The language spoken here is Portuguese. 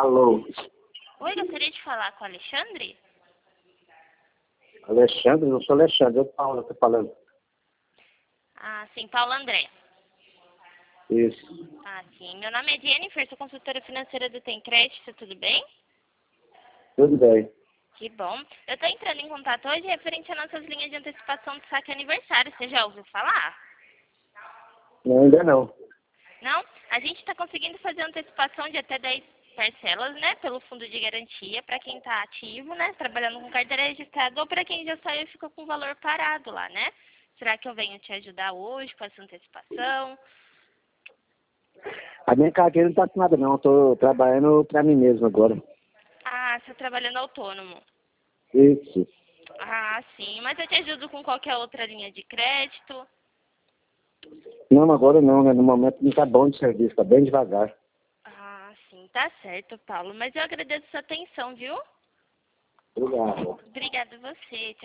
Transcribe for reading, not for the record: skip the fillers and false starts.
Alô, Oi, gostaria de falar com o Alexandre? Alexandre? Não sou Alexandre, eu Paulo, estou falando. Ah, sim, Paulo André. Isso, Ah, sim. Meu nome é Jennifer, sou consultora financeira do Tem Crédito, tudo bem? tudo bem. Que bom. Eu estou entrando em contato hoje referente às nossas linhas de antecipação de saque aniversário. Você já ouviu falar? Não, ainda não. Não? A gente está conseguindo fazer antecipação de até 10 parcelas, né? Pelo fundo de garantia, para quem está ativo, né? Trabalhando com carteira registrada, ou para quem já saiu e ficou com o valor parado lá, né? Será que eu venho te ajudar hoje com essa antecipação? A minha carteira não está com nada não, estou trabalhando para mim mesmo agora. Ah, você está trabalhando autônomo. Isso. Ah, sim. Mas eu te ajudo com qualquer outra linha de crédito. Não, agora não, né? No momento não está bom de serviço, está bem devagar. Ah, sim. Tá certo, Paulo. Mas eu agradeço a sua atenção, viu? Obrigado. Obrigada a você. Tchau.